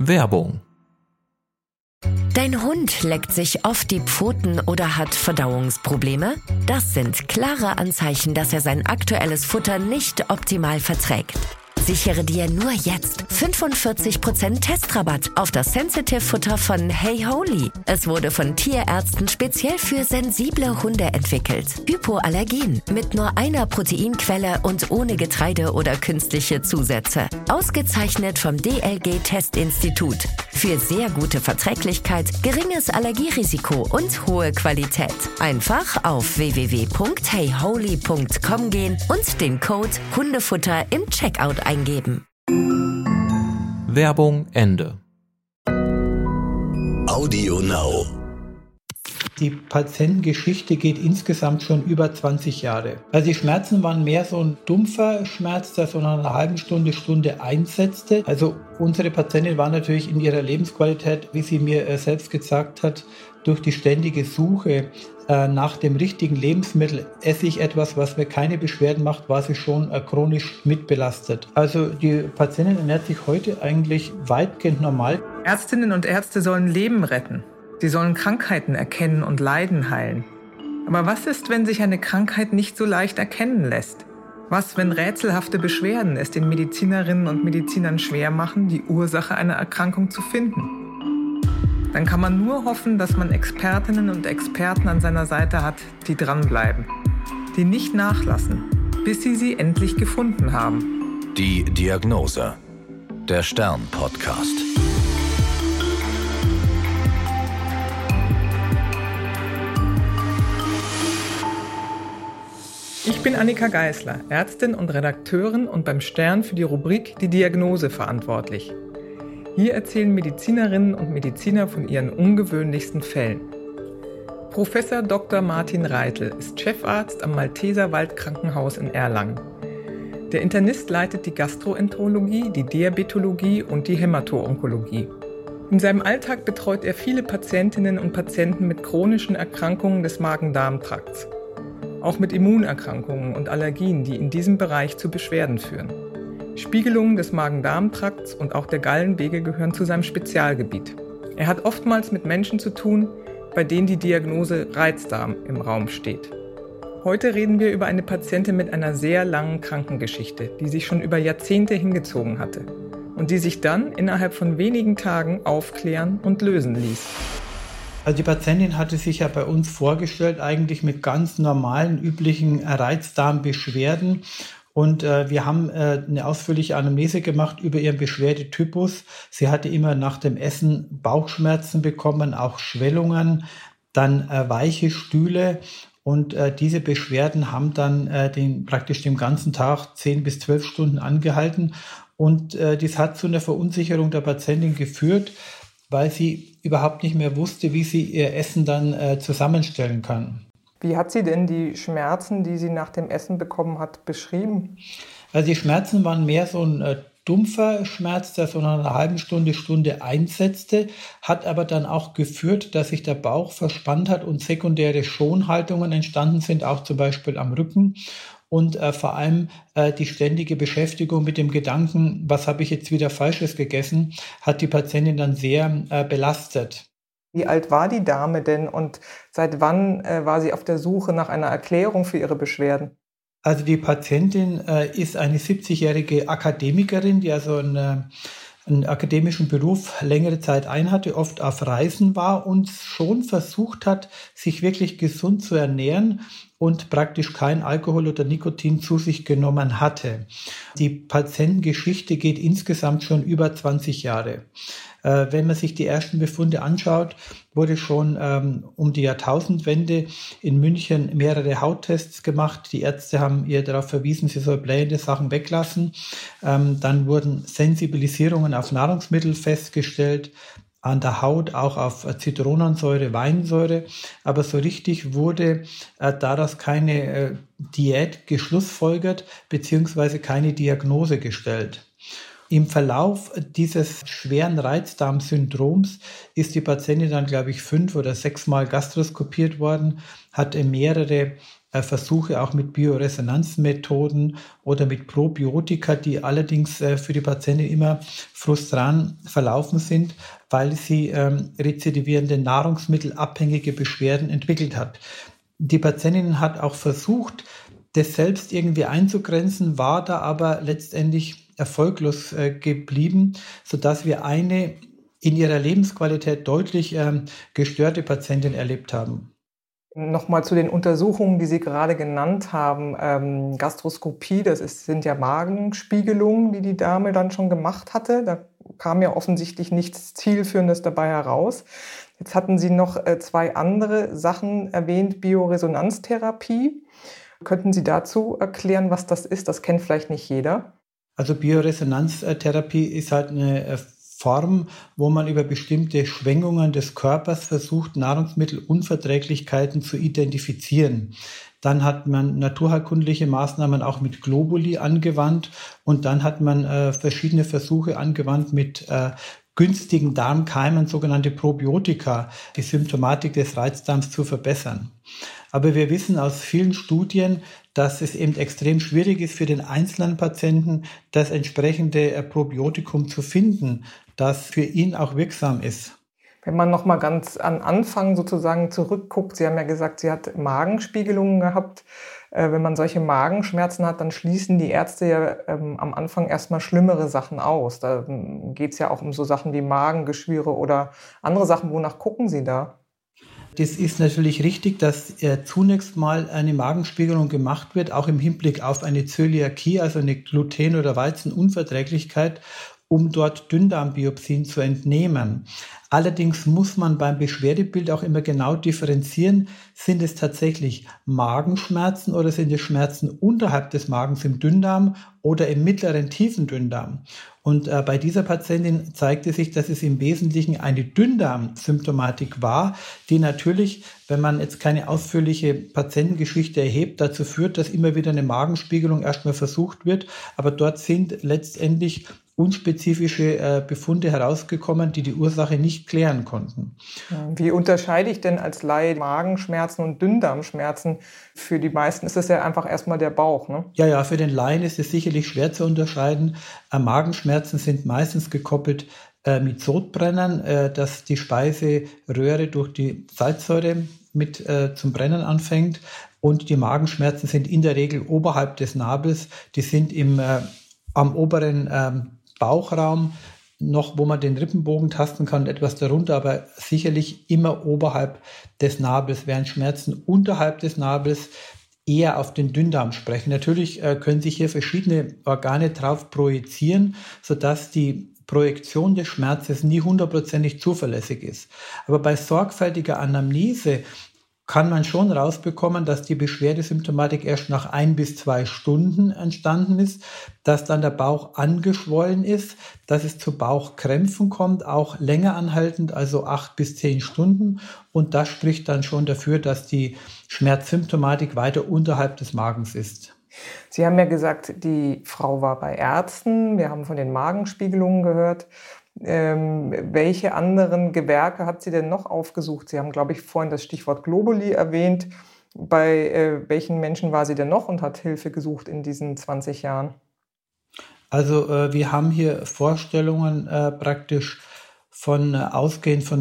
Werbung. Dein Hund leckt sich oft die Pfoten oder hat Verdauungsprobleme? Das sind klare Anzeichen, dass er sein aktuelles Futter nicht optimal verträgt. Sichere dir nur jetzt 45% Testrabatt auf das Sensitive-Futter von Hey Holy. Es wurde von Tierärzten speziell für sensible Hunde entwickelt. Hypoallergen, mit nur einer Proteinquelle und ohne Getreide oder künstliche Zusätze. Ausgezeichnet vom DLG-Testinstitut. Für sehr gute Verträglichkeit, geringes Allergierisiko und hohe Qualität. Einfach auf www.heyholy.com gehen und den Code Hundefutter im Checkout eingeben. Werbung Ende. Audio Now. Die Patientengeschichte geht insgesamt schon über 20 Jahre. Also die Schmerzen waren mehr so ein dumpfer Schmerz, der so nach einer halben Stunde einsetzte. Also unsere Patientin war natürlich in ihrer Lebensqualität, wie sie mir selbst gesagt hat, durch die ständige Suche nach dem richtigen Lebensmittel, esse ich etwas, was mir keine Beschwerden macht, war sie schon chronisch mitbelastet. Also die Patientin ernährt sich heute eigentlich weitgehend normal. Ärztinnen und Ärzte sollen Leben retten. Sie sollen Krankheiten erkennen und Leiden heilen. Aber was ist, wenn sich eine Krankheit nicht so leicht erkennen lässt? Was, wenn rätselhafte Beschwerden es den Medizinerinnen und Medizinern schwer machen, die Ursache einer Erkrankung zu finden? Dann kann man nur hoffen, dass man Expertinnen und Experten an seiner Seite hat, die dranbleiben, die nicht nachlassen, bis sie endlich gefunden haben. Die Diagnose. Der Stern-Podcast. Ich bin Annika Geisler, Ärztin und Redakteurin und beim Stern für die Rubrik Die Diagnose verantwortlich. Hier erzählen Medizinerinnen und Mediziner von ihren ungewöhnlichsten Fällen. Professor Dr. Martin Reitel ist Chefarzt am Malteser Waldkrankenhaus in Erlangen. Der Internist leitet die Gastroenterologie, die Diabetologie und die Hämato-Onkologie. In seinem Alltag betreut er viele Patientinnen und Patienten mit chronischen Erkrankungen des Magen-Darm-Trakts. Auch mit Immunerkrankungen und Allergien, die in diesem Bereich zu Beschwerden führen. Spiegelungen des Magen-Darm-Trakts und auch der Gallenwege gehören zu seinem Spezialgebiet. Er hat oftmals mit Menschen zu tun, bei denen die Diagnose Reizdarm im Raum steht. Heute reden wir über eine Patientin mit einer sehr langen Krankengeschichte, die sich schon über Jahrzehnte hingezogen hatte und die sich dann innerhalb von wenigen Tagen aufklären und lösen ließ. Also die Patientin hatte sich ja bei uns vorgestellt, eigentlich mit ganz normalen, üblichen Reizdarmbeschwerden. Und wir haben eine ausführliche Anamnese gemacht über ihren Beschwerdetypus. Sie hatte immer nach dem Essen Bauchschmerzen bekommen, auch Schwellungen, dann weiche Stühle. Und diese Beschwerden haben dann praktisch den ganzen Tag 10 bis 12 Stunden angehalten. Und das hat zu einer Verunsicherung der Patientin geführt, weil sie überhaupt nicht mehr wusste, wie sie ihr Essen dann zusammenstellen kann. Wie hat sie denn die Schmerzen, die sie nach dem Essen bekommen hat, beschrieben? Also die Schmerzen waren mehr so ein dumpfer Schmerz, der so nach einer halben Stunde einsetzte, hat aber dann auch geführt, dass sich der Bauch verspannt hat und sekundäre Schonhaltungen entstanden sind, auch zum Beispiel am Rücken. Und vor allem die ständige Beschäftigung mit dem Gedanken, was habe ich jetzt wieder Falsches gegessen, hat die Patientin dann sehr belastet. Wie alt war die Dame denn und seit wann war sie auf der Suche nach einer Erklärung für ihre Beschwerden? Also die Patientin ist eine 70-jährige Akademikerin, die also einen akademischen Beruf längere Zeit einhatte, oft auf Reisen war und schon versucht hat, sich wirklich gesund zu ernähren und praktisch kein Alkohol oder Nikotin zu sich genommen hatte. Die Patientengeschichte geht insgesamt schon über 20 Jahre. Wenn man sich die ersten Befunde anschaut, wurde schon um die Jahrtausendwende in München mehrere Hauttests gemacht. Die Ärzte haben ihr darauf verwiesen, sie soll blähende Sachen weglassen. Dann wurden Sensibilisierungen auf Nahrungsmittel festgestellt, an der Haut auch auf Zitronensäure, Weinsäure. Aber so richtig wurde daraus keine Diät geschlussfolgert, beziehungsweise keine Diagnose gestellt. Im Verlauf dieses schweren Reizdarmsyndroms ist die Patientin dann, glaube ich, 5 oder 6 Mal gastroskopiert worden, hat mehrere Versuche auch mit Bioresonanzmethoden oder mit Probiotika, die allerdings für die Patientin immer frustrant verlaufen sind, weil sie rezidivierende nahrungsmittelabhängige Beschwerden entwickelt hat. Die Patientin hat auch versucht, das selbst irgendwie einzugrenzen, war da aber letztendlich erfolglos geblieben, sodass wir eine in ihrer Lebensqualität deutlich gestörte Patientin erlebt haben. Nochmal zu den Untersuchungen, die Sie gerade genannt haben. Gastroskopie, sind ja Magenspiegelungen, die die Dame dann schon gemacht hatte. Da kam ja offensichtlich nichts Zielführendes dabei heraus. Jetzt hatten Sie noch 2 andere Sachen erwähnt, Bioresonanztherapie. Könnten Sie dazu erklären, was das ist? Das kennt vielleicht nicht jeder. Also Bioresonanztherapie ist halt eine Form, wo man über bestimmte Schwingungen des Körpers versucht, Nahrungsmittelunverträglichkeiten zu identifizieren. Dann hat man naturheilkundliche Maßnahmen auch mit Globuli angewandt und dann hat man verschiedene Versuche angewandt mit günstigen Darmkeimen, sogenannte Probiotika, die Symptomatik des Reizdarms zu verbessern. Aber wir wissen aus vielen Studien, dass es eben extrem schwierig ist für den einzelnen Patienten, das entsprechende Probiotikum zu finden, das für ihn auch wirksam ist. Wenn man noch mal ganz an Anfang sozusagen zurückguckt, Sie haben ja gesagt, sie hat Magenspiegelungen gehabt. Wenn man solche Magenschmerzen hat, dann schließen die Ärzte ja am Anfang erstmal schlimmere Sachen aus. Da geht es ja auch um so Sachen wie Magengeschwüre oder andere Sachen. Wonach gucken Sie da? Das ist natürlich richtig, dass zunächst mal eine Magenspiegelung gemacht wird, auch im Hinblick auf eine Zöliakie, also eine Gluten- oder Weizenunverträglichkeit, um dort Dünndarmbiopsien zu entnehmen. Allerdings muss man beim Beschwerdebild auch immer genau differenzieren, sind es tatsächlich Magenschmerzen oder sind es Schmerzen unterhalb des Magens im Dünndarm oder im mittleren tiefen Dünndarm. Und bei dieser Patientin zeigte sich, dass es im Wesentlichen eine Dünndarmsymptomatik war, die natürlich, wenn man jetzt keine ausführliche Patientengeschichte erhebt, dazu führt, dass immer wieder eine Magenspiegelung erstmal versucht wird. Aber dort sind letztendlich unspezifische Befunde herausgekommen, die die Ursache nicht klären konnten. Wie unterscheide ich denn als Laie Magenschmerzen und Dünndarmschmerzen? Für die meisten ist es ja einfach erstmal der Bauch, ne? Ja, für den Laien ist es sicherlich schwer zu unterscheiden. Magenschmerzen sind meistens gekoppelt mit Sodbrennen, dass die Speiseröhre durch die Salzsäure mit zum Brennen anfängt. Und die Magenschmerzen sind in der Regel oberhalb des Nabels. Die sind am oberen Bauchraum noch, wo man den Rippenbogen tasten kann, etwas darunter, aber sicherlich immer oberhalb des Nabels, während Schmerzen unterhalb des Nabels eher auf den Dünndarm sprechen. Natürlich können sich hier verschiedene Organe drauf projizieren, sodass die Projektion des Schmerzes nie 100% zuverlässig ist. Aber bei sorgfältiger Anamnese kann man schon rausbekommen, dass die Beschwerdesymptomatik erst nach 1 bis 2 Stunden entstanden ist, dass dann der Bauch angeschwollen ist, dass es zu Bauchkrämpfen kommt, auch länger anhaltend, also 8 bis 10 Stunden. Und das spricht dann schon dafür, dass die Schmerzsymptomatik weiter unterhalb des Magens ist. Sie haben ja gesagt, die Frau war bei Ärzten. Wir haben von den Magenspiegelungen gehört. Welche anderen Gewerke hat sie denn noch aufgesucht? Sie haben, glaube ich, vorhin das Stichwort Globuli erwähnt. Bei welchen Menschen war sie denn noch und hat Hilfe gesucht in diesen 20 Jahren? Also wir haben hier Vorstellungen praktisch ausgehend von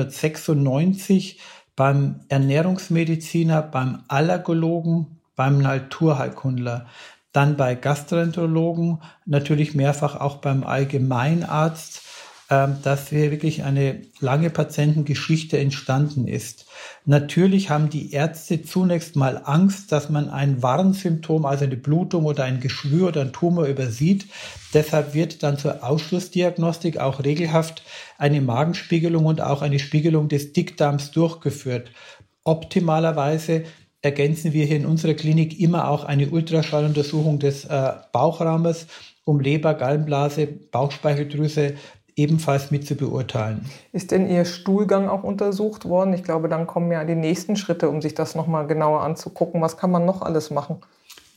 1996 beim Ernährungsmediziner, beim Allergologen, beim Naturheilkundler, dann bei Gastroenterologen, natürlich mehrfach auch beim Allgemeinarzt, dass hier wirklich eine lange Patientengeschichte entstanden ist. Natürlich haben die Ärzte zunächst mal Angst, dass man ein Warnsymptom, also eine Blutung oder ein Geschwür oder ein Tumor übersieht. Deshalb wird dann zur Ausschlussdiagnostik auch regelhaft eine Magenspiegelung und auch eine Spiegelung des Dickdarms durchgeführt. Optimalerweise ergänzen wir hier in unserer Klinik immer auch eine Ultraschalluntersuchung des Bauchraumes, um Leber, Gallenblase, Bauchspeicheldrüse ebenfalls mit zu beurteilen. Ist denn Ihr Stuhlgang auch untersucht worden? Ich glaube, dann kommen ja die nächsten Schritte, um sich das nochmal genauer anzugucken. Was kann man noch alles machen?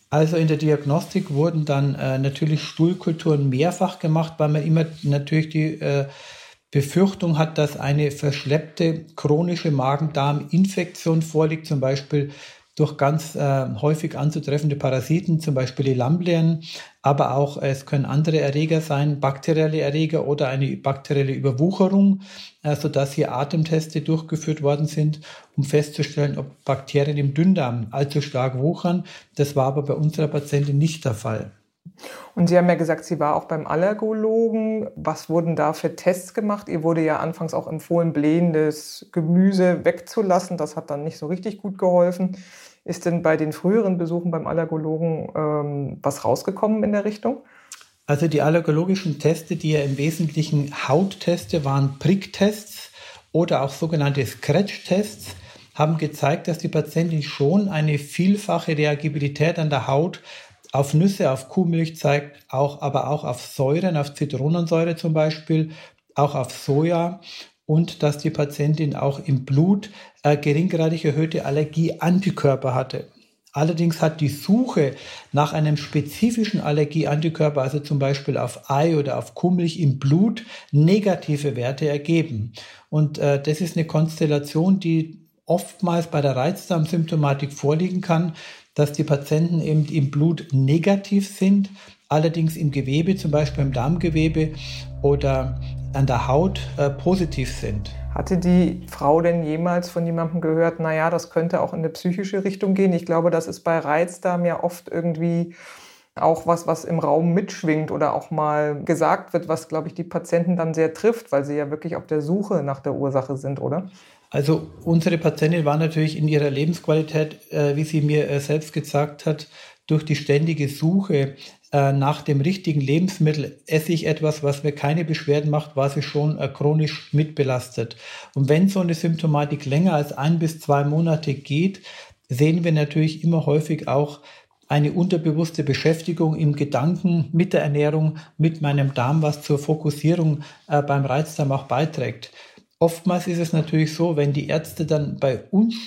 Also in der Diagnostik wurden dann natürlich Stuhlkulturen mehrfach gemacht, weil man immer natürlich die Befürchtung hat, dass eine verschleppte chronische Magen-Darm-Infektion vorliegt, zum Beispiel durch ganz häufig anzutreffende Parasiten, zum Beispiel die Lamblien, aber auch es können andere Erreger sein, bakterielle Erreger oder eine bakterielle Überwucherung, sodass hier Atemteste durchgeführt worden sind, um festzustellen, ob Bakterien im Dünndarm allzu stark wuchern. Das war aber bei unserer Patientin nicht der Fall. Und Sie haben ja gesagt, sie war auch beim Allergologen. Was wurden da für Tests gemacht? Ihr wurde ja anfangs auch empfohlen, blähendes Gemüse wegzulassen. Das hat dann nicht so richtig gut geholfen. Ist denn bei den früheren Besuchen beim Allergologen was rausgekommen in der Richtung? Also die allergologischen Teste, die ja im Wesentlichen Hautteste waren, Pricktests oder auch sogenannte Scratch-Tests, haben gezeigt, dass die Patientin schon eine vielfache Reagibilität an der Haut auf Nüsse, auf Kuhmilch zeigt, aber auch auf Säuren, auf Zitronensäure zum Beispiel, auch auf Soja, und dass die Patientin auch im Blut geringgradig erhöhte Allergieantikörper hatte. Allerdings hat die Suche nach einem spezifischen Allergieantikörper, also zum Beispiel auf Ei oder auf Kuhmilch im Blut, negative Werte ergeben. Und das ist eine Konstellation, die oftmals bei der Reizdarmsymptomatik vorliegen kann, dass die Patienten eben im Blut negativ sind, allerdings im Gewebe, zum Beispiel im Darmgewebe oder an der Haut positiv sind. Hatte die Frau denn jemals von jemandem gehört, naja, das könnte auch in eine psychische Richtung gehen? Ich glaube, das ist bei Reizdarm ja oft irgendwie auch was im Raum mitschwingt oder auch mal gesagt wird, was, glaube ich, die Patienten dann sehr trifft, weil sie ja wirklich auf der Suche nach der Ursache sind, oder? Also unsere Patientin war natürlich in ihrer Lebensqualität, wie sie mir selbst gesagt hat, durch die ständige Suche nach dem richtigen Lebensmittel, esse ich etwas, was mir keine Beschwerden macht, war sie schon chronisch mitbelastet. Und wenn so eine Symptomatik länger als 1 bis 2 Monate geht, sehen wir natürlich immer häufig auch eine unterbewusste Beschäftigung im Gedanken mit der Ernährung, mit meinem Darm, was zur Fokussierung beim Reizdarm auch beiträgt. Oftmals ist es natürlich so, wenn die Ärzte dann bei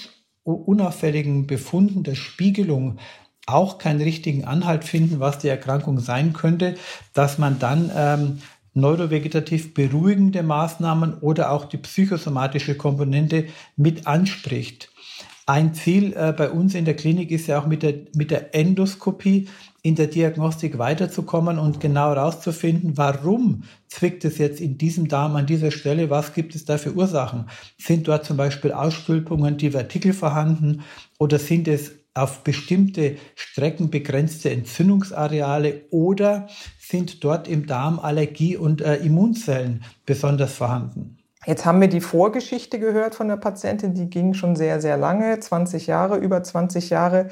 unauffälligen Befunden der Spiegelung auch keinen richtigen Anhalt finden, was die Erkrankung sein könnte, dass man dann neurovegetativ beruhigende Maßnahmen oder auch die psychosomatische Komponente mit anspricht. Ein Ziel bei uns in der Klinik ist ja auch mit der Endoskopie in der Diagnostik weiterzukommen und genau herauszufinden, warum zwickt es jetzt in diesem Darm an dieser Stelle, was gibt es da für Ursachen? Sind dort zum Beispiel Ausstülpungen, Divertikel vorhanden oder sind es auf bestimmte Strecken begrenzte Entzündungsareale oder sind dort im Darm Allergie- und Immunzellen besonders vorhanden? Jetzt haben wir die Vorgeschichte gehört von der Patientin, die ging schon sehr, sehr lange, 20 Jahre, über 20 Jahre.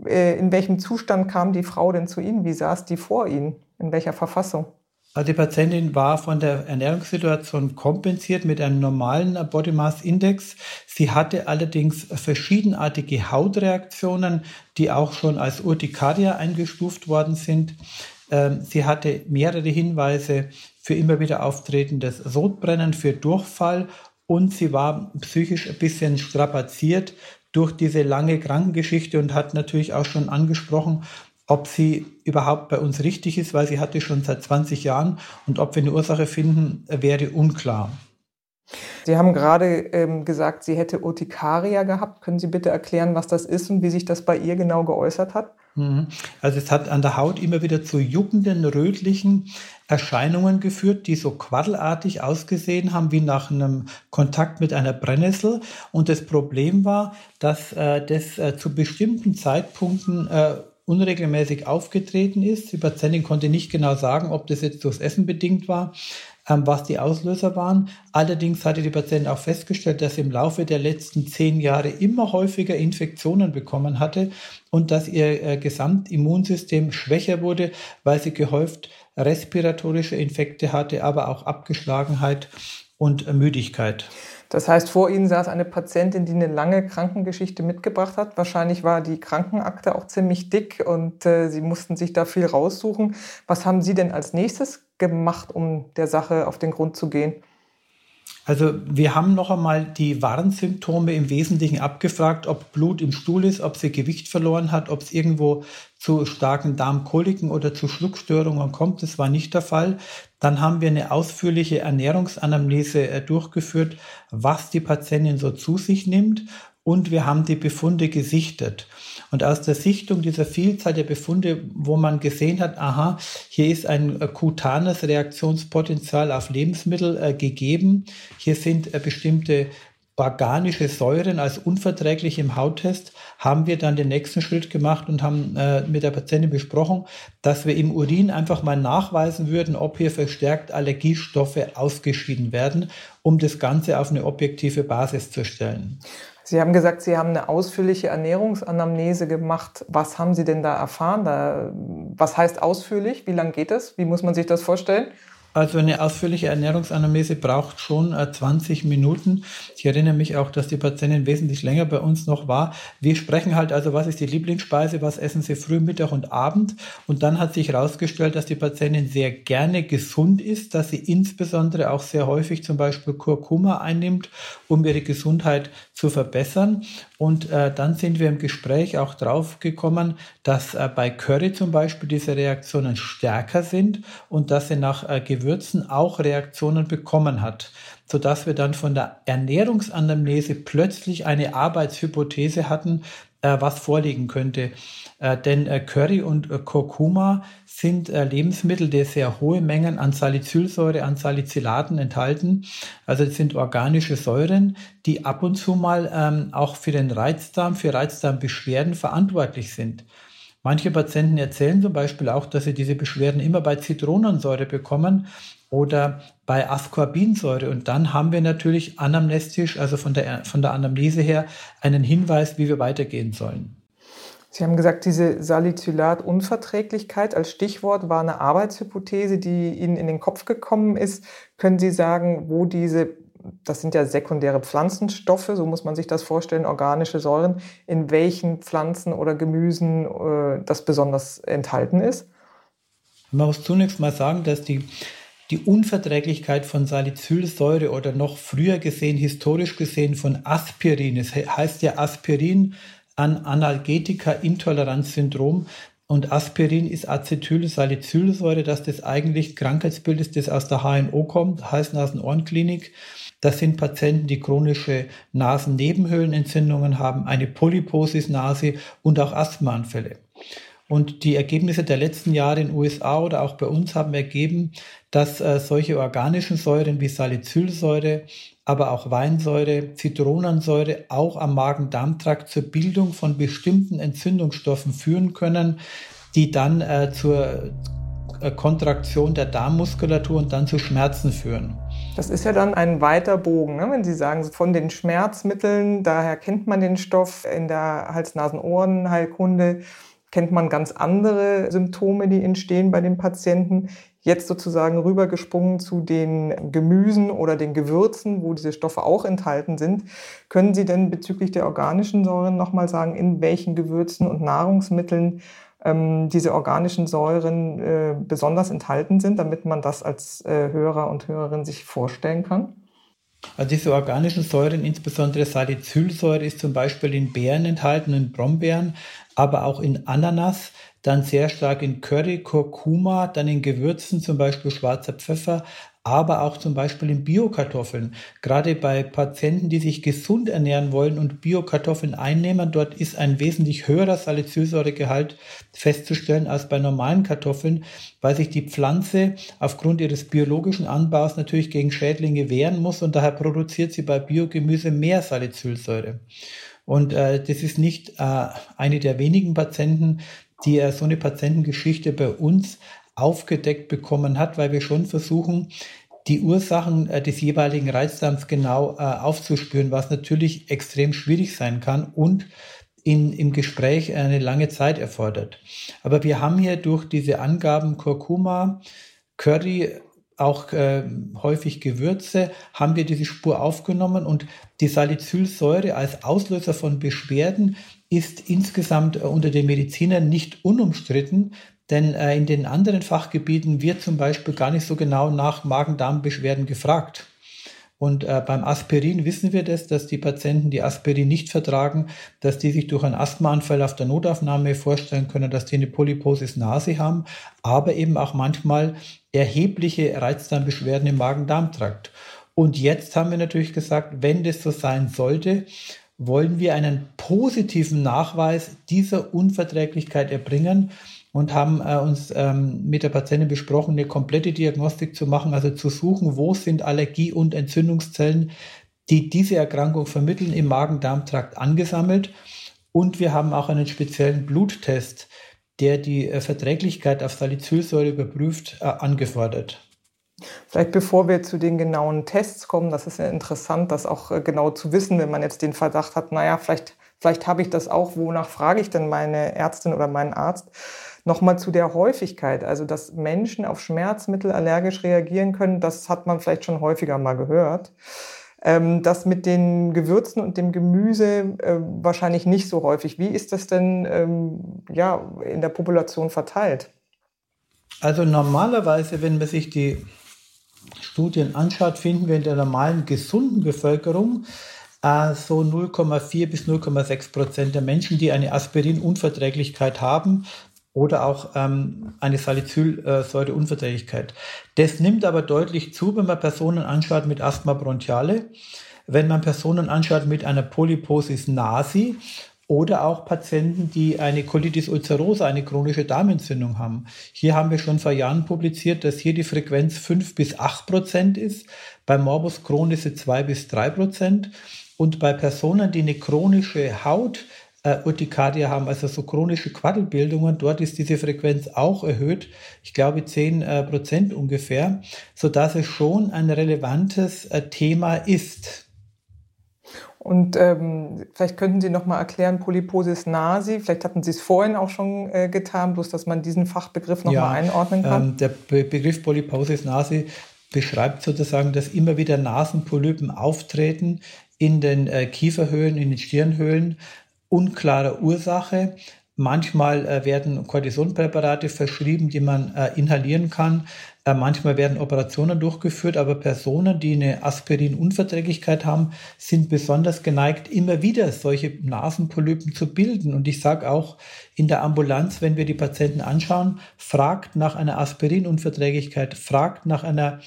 In welchem Zustand kam die Frau denn zu Ihnen? Wie saß die vor Ihnen? In welcher Verfassung? Also die Patientin war von der Ernährungssituation kompensiert mit einem normalen Body Mass Index. Sie hatte allerdings verschiedenartige Hautreaktionen, die auch schon als Urtikaria eingestuft worden sind. Sie hatte mehrere Hinweise für immer wieder auftretendes Sodbrennen, für Durchfall und sie war psychisch ein bisschen strapaziert durch diese lange Krankengeschichte und hat natürlich auch schon angesprochen, ob sie überhaupt bei uns richtig ist, weil sie hatte schon seit 20 Jahren und ob wir eine Ursache finden, wäre unklar. Sie haben gerade gesagt, sie hätte Urtikaria gehabt. Können Sie bitte erklären, was das ist und wie sich das bei ihr genau geäußert hat? Also es hat an der Haut immer wieder zu juckenden, rötlichen Erscheinungen geführt, die so quaddelartig ausgesehen haben, wie nach einem Kontakt mit einer Brennnessel. Und das Problem war, dass das zu bestimmten Zeitpunkten unregelmäßig aufgetreten ist. Die Patientin konnte nicht genau sagen, ob das jetzt durchs Essen bedingt war, was die Auslöser waren. Allerdings hatte die Patientin auch festgestellt, dass sie im Laufe der letzten 10 Jahre immer häufiger Infektionen bekommen hatte und dass ihr Gesamtimmunsystem schwächer wurde, weil sie gehäuft respiratorische Infekte hatte, aber auch Abgeschlagenheit und Müdigkeit. Das heißt, vor Ihnen saß eine Patientin, die eine lange Krankengeschichte mitgebracht hat. Wahrscheinlich war die Krankenakte auch ziemlich dick und Sie mussten sich da viel raussuchen. Was haben Sie denn als nächstes gemacht, um der Sache auf den Grund zu gehen? Also wir haben noch einmal die Warnsymptome im Wesentlichen abgefragt, ob Blut im Stuhl ist, ob sie Gewicht verloren hat, ob es irgendwo zu starken Darmkoliken oder zu Schluckstörungen kommt. Das war nicht der Fall. Dann haben wir eine ausführliche Ernährungsanamnese durchgeführt, was die Patientin so zu sich nimmt. Und wir haben die Befunde gesichtet. Und aus der Sichtung dieser Vielzahl der Befunde, wo man gesehen hat, aha, hier ist ein kutanes Reaktionspotenzial auf Lebensmittel gegeben. Hier sind bestimmte organische Säuren als unverträglich im Hauttest, haben wir dann den nächsten Schritt gemacht und haben mit der Patientin besprochen, dass wir im Urin einfach mal nachweisen würden, ob hier verstärkt Allergiestoffe ausgeschieden werden, um das Ganze auf eine objektive Basis zu stellen. Sie haben gesagt, Sie haben eine ausführliche Ernährungsanamnese gemacht. Was haben Sie denn da erfahren? Was heißt ausführlich? Wie lang geht das? Wie muss man sich das vorstellen? Also eine ausführliche Ernährungsanamnese braucht schon 20 Minuten. Ich erinnere mich auch, dass die Patientin wesentlich länger bei uns noch war. Wir sprechen halt also, was ist die Lieblingsspeise, was essen Sie früh, Mittag und Abend. Und dann hat sich herausgestellt, dass die Patientin sehr gerne gesund ist, dass sie insbesondere auch sehr häufig zum Beispiel Kurkuma einnimmt, um ihre Gesundheit zu verbessern. Und dann sind wir im Gespräch auch drauf gekommen, dass bei Curry zum Beispiel diese Reaktionen stärker sind und dass sie nach Gewürzen auch Reaktionen bekommen hat, sodass wir dann von der Ernährungsanamnese plötzlich eine Arbeitshypothese hatten, was vorliegen könnte. Denn Curry und Kurkuma sind Lebensmittel, die sehr hohe Mengen an Salicylsäure, an Salicylaten enthalten. Also das sind organische Säuren, die ab und zu mal auch für den Reizdarm, für Reizdarmbeschwerden verantwortlich sind. Manche Patienten erzählen zum Beispiel auch, dass sie diese Beschwerden immer bei Zitronensäure bekommen oder bei Ascorbinsäure. Und dann haben wir natürlich anamnestisch, also von der Anamnese her, einen Hinweis, wie wir weitergehen sollen. Sie haben gesagt, diese Salicylat-Unverträglichkeit als Stichwort war eine Arbeitshypothese, die Ihnen in den Kopf gekommen ist. Können Sie sagen, wo das sind ja sekundäre Pflanzenstoffe, so muss man sich das vorstellen, organische Säuren, in welchen Pflanzen oder Gemüsen das besonders enthalten ist? Man muss zunächst mal sagen, dass die Unverträglichkeit von Salicylsäure oder noch früher gesehen, historisch gesehen von Aspirin, es heißt ja Aspirin an Analgetika-Intoleranzsyndrom, und Aspirin ist Acetylsalicylsäure, dass das eigentlich Krankheitsbild ist, das aus der HNO kommt, Hals-Nasen-Ohren-Klinik. Das sind Patienten, die chronische Nasennebenhöhlenentzündungen haben, eine Polyposis-Nase und auch Asthmaanfälle. Und die Ergebnisse der letzten Jahre in den USA oder auch bei uns haben ergeben, dass solche organischen Säuren wie Salicylsäure, aber auch Weinsäure, Zitronensäure auch am Magen-Darm-Trakt zur Bildung von bestimmten Entzündungsstoffen führen können, die dann zur Kontraktion der Darmmuskulatur und dann zu Schmerzen führen. Das ist ja dann ein weiter Bogen, ne? Wenn Sie sagen, von den Schmerzmitteln, daher kennt man den Stoff in der Hals-Nasen-Ohren-Heilkunde, kennt man ganz andere Symptome, die entstehen bei den Patienten. Jetzt sozusagen rübergesprungen zu den Gemüsen oder den Gewürzen, wo diese Stoffe auch enthalten sind. Können Sie denn bezüglich der organischen Säuren nochmal sagen, in welchen Gewürzen und Nahrungsmitteln diese organischen Säuren besonders enthalten sind, damit man das als Hörer und Hörerin sich vorstellen kann? Also diese organischen Säuren, insbesondere Salicylsäure, ist zum Beispiel in Beeren enthalten, in Brombeeren, aber auch in Ananas, dann sehr stark in Curry, Kurkuma, dann in Gewürzen, zum Beispiel schwarzer Pfeffer, aber auch zum Beispiel in Biokartoffeln. Gerade bei Patienten, die sich gesund ernähren wollen und Biokartoffeln einnehmen, dort ist ein wesentlich höherer Salicylsäuregehalt festzustellen als bei normalen Kartoffeln, weil sich die Pflanze aufgrund ihres biologischen Anbaus natürlich gegen Schädlinge wehren muss und daher produziert sie bei Biogemüse mehr Salicylsäure. Und das ist nicht eine der wenigen Patienten, die so eine Patientengeschichte bei uns aufgedeckt bekommen hat, weil wir schon versuchen, die Ursachen des jeweiligen Reizdarms genau aufzuspüren, was natürlich extrem schwierig sein kann und im Gespräch eine lange Zeit erfordert. Aber wir haben hier durch diese Angaben Kurkuma, Curry, auch häufig Gewürze, haben wir diese Spur aufgenommen und die Salicylsäure als Auslöser von Beschwerden ist insgesamt unter den Medizinern nicht unumstritten, denn in den anderen Fachgebieten wird zum Beispiel gar nicht so genau nach Magen-Darm-Beschwerden gefragt. Und beim Aspirin wissen wir das, dass die Patienten, die Aspirin nicht vertragen, dass die sich durch einen Asthmaanfall auf der Notaufnahme vorstellen können, dass die eine Polyposis nasi haben, aber eben auch manchmal erhebliche Reizdarmbeschwerden im Magen-Darm-Trakt. Und jetzt haben wir natürlich gesagt, wenn das so sein sollte, wollen wir einen positiven Nachweis dieser Unverträglichkeit erbringen und haben uns mit der Patientin besprochen, eine komplette Diagnostik zu machen, also zu suchen, wo sind Allergie- und Entzündungszellen, die diese Erkrankung vermitteln, im Magen-Darm-Trakt angesammelt. Und wir haben auch einen speziellen Bluttest, der die Verträglichkeit auf Salicylsäure überprüft, angefordert. Vielleicht bevor wir zu den genauen Tests kommen, das ist ja interessant, das auch genau zu wissen, wenn man jetzt den Verdacht hat, vielleicht habe ich das auch, wonach frage ich denn meine Ärztin oder meinen Arzt? Nochmal zu der Häufigkeit, also dass Menschen auf Schmerzmittel allergisch reagieren können, das hat man vielleicht schon häufiger mal gehört. Das mit den Gewürzen und dem Gemüse wahrscheinlich nicht so häufig. Wie ist das denn in der Population verteilt? Also normalerweise, wenn man sich die Studien anschaut, finden wir in der normalen gesunden Bevölkerung so 0,4 bis 0,6% der Menschen, die eine Aspirinunverträglichkeit haben oder auch eine Salicylsäureunverträglichkeit. Das nimmt aber deutlich zu, wenn man Personen anschaut mit Asthma bronchiale, wenn man Personen anschaut mit einer Polyposis nasi oder auch Patienten, die eine Colitis ulcerosa, eine chronische Darmentzündung haben. Hier haben wir schon vor Jahren publiziert, dass hier die Frequenz 5 bis 8% ist. Bei Morbus Crohn ist sie 2 bis 3%. Und bei Personen, die eine chronische Hauturtikaria haben, also so chronische Quaddelbildungen, dort ist diese Frequenz auch erhöht, ich glaube 10% ungefähr, sodass es schon ein relevantes Thema ist. Und vielleicht könnten Sie noch mal erklären, Polyposis nasi, vielleicht hatten Sie es vorhin auch schon getan, bloß dass man diesen Fachbegriff noch mal einordnen kann. Der Begriff Polyposis nasi beschreibt sozusagen, dass immer wieder Nasenpolypen auftreten in den Kieferhöhlen, in den Stirnhöhlen, unklarer Ursache. Manchmal werden Cortisonpräparate verschrieben, die man inhalieren kann. Manchmal werden Operationen durchgeführt, aber Personen, die eine Aspirinunverträglichkeit haben, sind besonders geneigt, immer wieder solche Nasenpolypen zu bilden. Und ich sage auch in der Ambulanz, wenn wir die Patienten anschauen, fragt nach einer Aspirinunverträglichkeit, fragt nach einer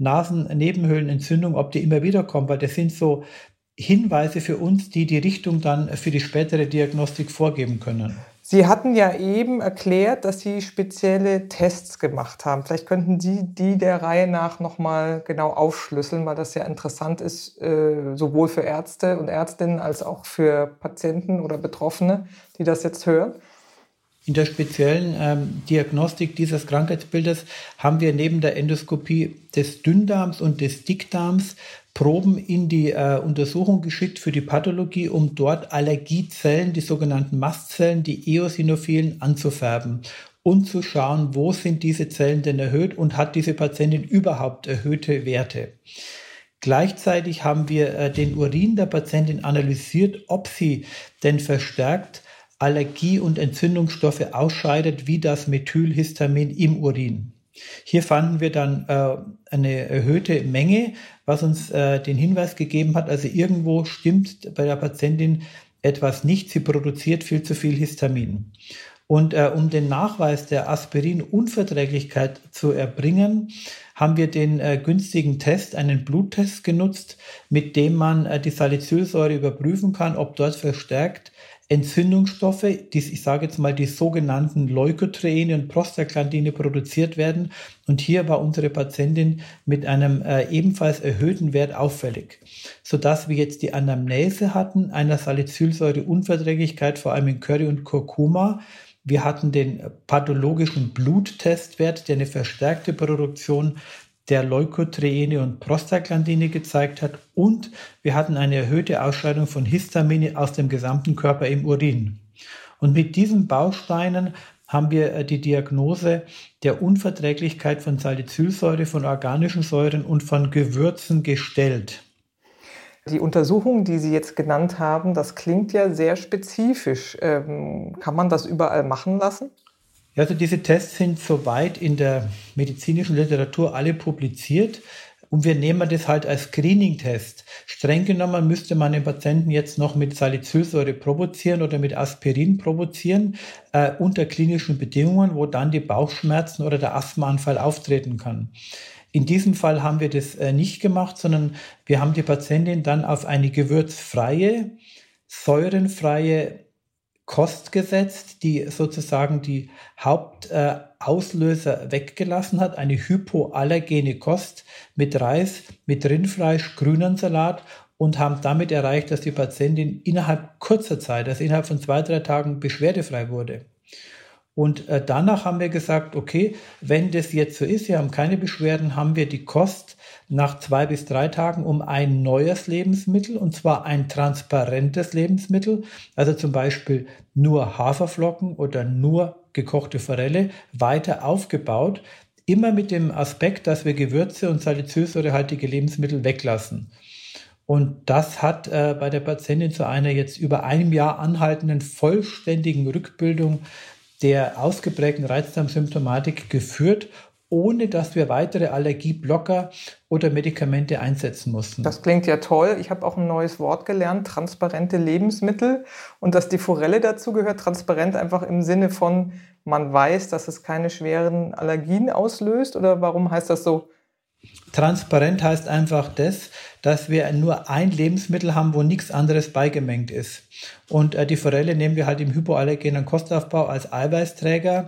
Nasennebenhöhlenentzündung, ob die immer wieder kommt, weil das sind so Hinweise für uns, die die Richtung dann für die spätere Diagnostik vorgeben können. Sie hatten ja eben erklärt, dass Sie spezielle Tests gemacht haben. Vielleicht könnten Sie die der Reihe nach nochmal genau aufschlüsseln, weil das ja interessant ist, sowohl für Ärzte und Ärztinnen als auch für Patienten oder Betroffene, die das jetzt hören. In der speziellen Diagnostik dieses Krankheitsbildes haben wir neben der Endoskopie des Dünndarms und des Dickdarms Proben in die Untersuchung geschickt für die Pathologie, um dort Allergiezellen, die sogenannten Mastzellen, die Eosinophilen, anzufärben und zu schauen, wo sind diese Zellen denn erhöht und hat diese Patientin überhaupt erhöhte Werte. Gleichzeitig haben wir den Urin der Patientin analysiert, ob sie denn verstärkt Allergie- und Entzündungsstoffe ausscheidet, wie das Methylhistamin im Urin. Hier fanden wir dann eine erhöhte Menge, was uns den Hinweis gegeben hat, also irgendwo stimmt bei der Patientin etwas nicht, sie produziert viel zu viel Histamin. Und um den Nachweis der Aspirinunverträglichkeit zu erbringen, haben wir den günstigen Test, einen Bluttest genutzt, mit dem man die Salicylsäure überprüfen kann, ob dort verstärkt Entzündungsstoffe, ich sage jetzt mal die sogenannten Leukotriene und Prostaglandine produziert werden. Und hier war unsere Patientin mit einem ebenfalls erhöhten Wert auffällig, sodass wir jetzt die Anamnese hatten einer Salicylsäureunverträglichkeit, vor allem in Curry und Kurkuma. Wir hatten den pathologischen Bluttestwert, der eine verstärkte Produktion der Leukotriene und Prostaglandine gezeigt hat, und wir hatten eine erhöhte Ausscheidung von Histamine aus dem gesamten Körper im Urin. Und mit diesen Bausteinen haben wir die Diagnose der Unverträglichkeit von Salicylsäure, von organischen Säuren und von Gewürzen gestellt. Die Untersuchung, die Sie jetzt genannt haben, das klingt ja sehr spezifisch. Kann man das überall machen lassen? Ja, also diese Tests sind soweit in der medizinischen Literatur alle publiziert. Und wir nehmen das halt als Screening-Test. Streng genommen müsste man den Patienten jetzt noch mit Salicylsäure provozieren oder mit Aspirin provozieren, unter klinischen Bedingungen, wo dann die Bauchschmerzen oder der Asthmaanfall auftreten kann. In diesem Fall haben wir das nicht gemacht, sondern wir haben die Patientin dann auf eine gewürzfreie, säurenfreie Kost gesetzt, die sozusagen die Hauptauslöser weggelassen hat, eine hypoallergene Kost mit Reis, mit Rindfleisch, grünen Salat und haben damit erreicht, dass die Patientin innerhalb kurzer Zeit, also innerhalb von 2-3 Tagen beschwerdefrei wurde. Und danach haben wir gesagt, okay, wenn das jetzt so ist, wir haben keine Beschwerden, haben wir die Kost nach 2 bis 3 Tagen um ein neues Lebensmittel, und zwar ein transparentes Lebensmittel, also zum Beispiel nur Haferflocken oder nur gekochte Forelle, weiter aufgebaut, immer mit dem Aspekt, dass wir Gewürze und salicylsäurehaltige Lebensmittel weglassen. Und das hat bei der Patientin zu einer jetzt über einem Jahr anhaltenden vollständigen Rückbildung der ausgeprägten Reizdarmsymptomatik geführt, ohne dass wir weitere Allergieblocker oder Medikamente einsetzen mussten. Das klingt ja toll. Ich habe auch ein neues Wort gelernt, transparente Lebensmittel. Und dass die Forelle dazu gehört, transparent einfach im Sinne von, man weiß, dass es keine schweren Allergien auslöst? Oder warum heißt das so? Transparent heißt einfach das, dass wir nur ein Lebensmittel haben, wo nichts anderes beigemengt ist. Und die Forelle nehmen wir halt im hypoallergenen Kostaufbau als Eiweißträger.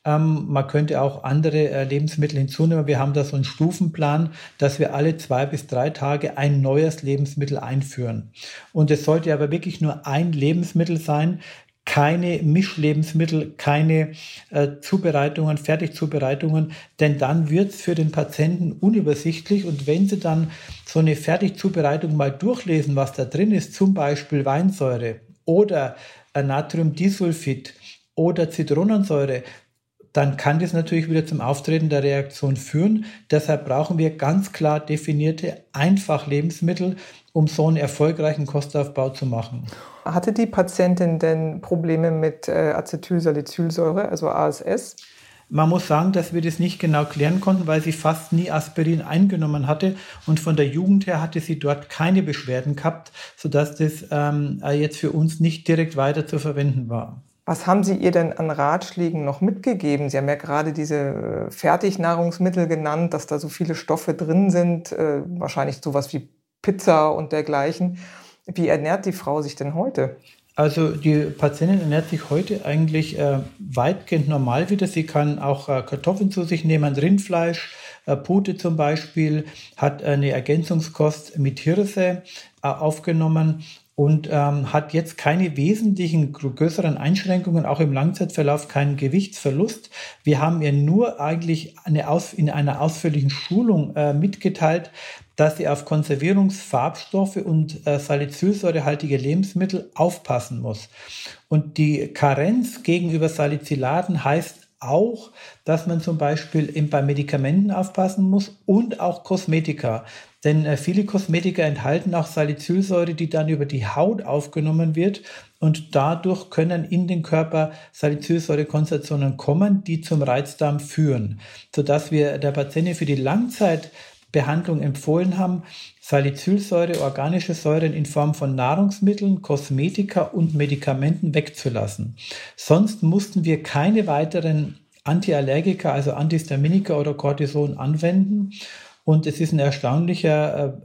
Man könnte auch andere Lebensmittel hinzunehmen. Wir haben da so einen Stufenplan, dass wir alle 2 bis 3 Tage ein neues Lebensmittel einführen. Und es sollte aber wirklich nur ein Lebensmittel sein, keine Mischlebensmittel, keine Zubereitungen, Fertigzubereitungen, denn dann wird es für den Patienten unübersichtlich. Und wenn Sie dann so eine Fertigzubereitung mal durchlesen, was da drin ist, zum Beispiel Weinsäure oder Natriumdisulfid oder Zitronensäure, dann kann das natürlich wieder zum Auftreten der Reaktion führen. Deshalb brauchen wir ganz klar definierte Einfachlebensmittel, um so einen erfolgreichen Kostaufbau zu machen. Hatte die Patientin denn Probleme mit Acetylsalicylsäure, also ASS? Man muss sagen, dass wir das nicht genau klären konnten, weil sie fast nie Aspirin eingenommen hatte und von der Jugend her hatte sie dort keine Beschwerden gehabt, sodass das jetzt für uns nicht direkt weiter zu verwenden war. Was haben Sie ihr denn an Ratschlägen noch mitgegeben? Sie haben ja gerade diese Fertignahrungsmittel genannt, dass da so viele Stoffe drin sind, wahrscheinlich sowas wie Pizza und dergleichen. Wie ernährt die Frau sich denn heute? Also die Patientin ernährt sich heute eigentlich weitgehend normal wieder. Sie kann auch Kartoffeln zu sich nehmen, Rindfleisch, Pute zum Beispiel, hat eine Ergänzungskost mit Hirse aufgenommen und hat jetzt keine wesentlichen größeren Einschränkungen, auch im Langzeitverlauf keinen Gewichtsverlust. Wir haben ihr nur eigentlich in einer ausführlichen Schulung mitgeteilt, dass sie auf Konservierungsfarbstoffe und salicylsäurehaltige Lebensmittel aufpassen muss. Und die Karenz gegenüber Salicylaten heißt auch, dass man zum Beispiel bei Medikamenten aufpassen muss und auch Kosmetika. Denn viele Kosmetika enthalten auch Salicylsäure, die dann über die Haut aufgenommen wird. Und dadurch können in den Körper Salicylsäurekonzentrationen kommen, die zum Reizdarm führen. Sodass wir der Patientin für die Langzeitbehandlung empfohlen haben, Salicylsäure, organische Säuren in Form von Nahrungsmitteln, Kosmetika und Medikamenten wegzulassen. Sonst mussten wir keine weiteren Antiallergika, also Antihistaminika oder Cortison anwenden. Und es ist ein erstaunlicher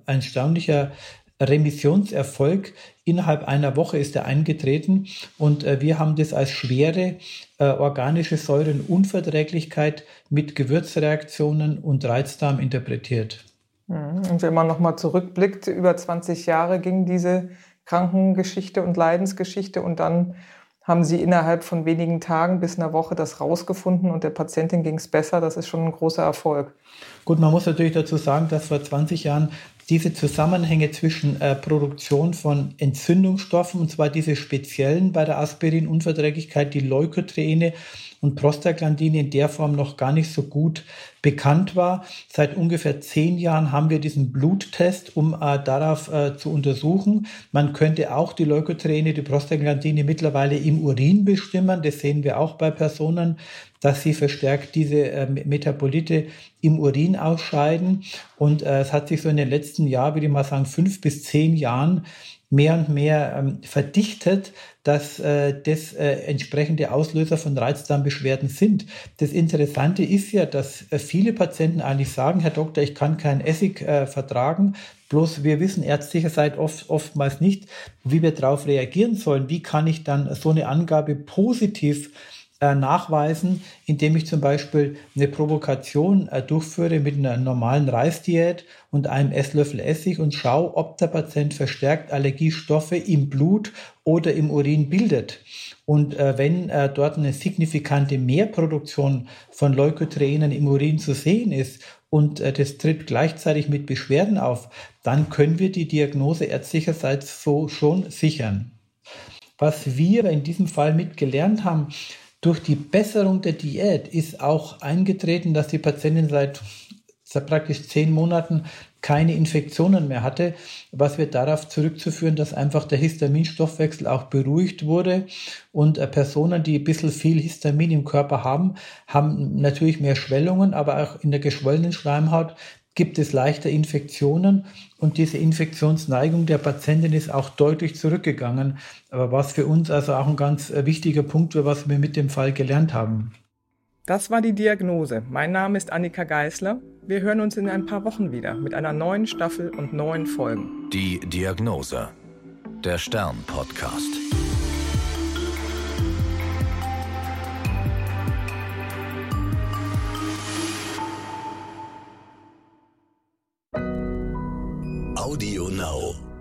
Remissionserfolg. Innerhalb einer Woche ist er eingetreten und wir haben das als schwere organische Säurenunverträglichkeit mit Gewürzreaktionen und Reizdarm interpretiert. Und wenn man nochmal zurückblickt, über 20 Jahre ging diese Krankengeschichte und Leidensgeschichte und dann haben Sie innerhalb von wenigen Tagen bis einer Woche das rausgefunden und der Patientin ging es besser. Das ist schon ein großer Erfolg. Gut, man muss natürlich dazu sagen, dass vor 20 Jahren diese Zusammenhänge zwischen Produktion von Entzündungsstoffen, und zwar diese speziellen bei der Aspirinunverträglichkeit, die Leukotriene und Prostaglandine, in der Form noch gar nicht so gut bekannt war. Seit ungefähr 10 Jahren haben wir diesen Bluttest, um darauf zu untersuchen. Man könnte auch die Leukotriene, die Prostaglandine mittlerweile im Urin bestimmen. Das sehen wir auch bei Personen, dass sie verstärkt diese Metabolite im Urin ausscheiden. Und es hat sich so in den letzten Jahren, würde ich mal sagen, 5 bis 10 Jahren mehr und mehr verdichtet, dass das entsprechende Auslöser von Reizdarmbeschwerden sind. Das Interessante ist ja, dass viele Patienten eigentlich sagen, Herr Doktor, ich kann keinen Essig vertragen, bloß wir wissen ärztlicherseits oftmals nicht, wie wir darauf reagieren sollen. Wie kann ich dann so eine Angabe positiv nachweisen, indem ich zum Beispiel eine Provokation durchführe mit einer normalen Reisdiät und einem Esslöffel Essig und schaue, ob der Patient verstärkt Allergiestoffe im Blut oder im Urin bildet. Und wenn dort eine signifikante Mehrproduktion von Leukotrienen im Urin zu sehen ist und das tritt gleichzeitig mit Beschwerden auf, dann können wir die Diagnose ärztlicherseits so schon sichern. Was wir in diesem Fall mitgelernt haben, durch die Besserung der Diät ist auch eingetreten, dass die Patientin seit praktisch 10 Monaten keine Infektionen mehr hatte, was wir darauf zurückzuführen, dass einfach der Histaminstoffwechsel auch beruhigt wurde, und Personen, die ein bisschen viel Histamin im Körper haben, haben natürlich mehr Schwellungen, aber auch in der geschwollenen Schleimhaut gibt es leichter Infektionen, und diese Infektionsneigung der Patientin ist auch deutlich zurückgegangen. Aber was für uns also auch ein ganz wichtiger Punkt war, was wir mit dem Fall gelernt haben. Das war die Diagnose. Mein Name ist Annika Geisler. Wir hören uns in ein paar Wochen wieder mit einer neuen Staffel und neuen Folgen. Die Diagnose, der Stern-Podcast. Audio Now.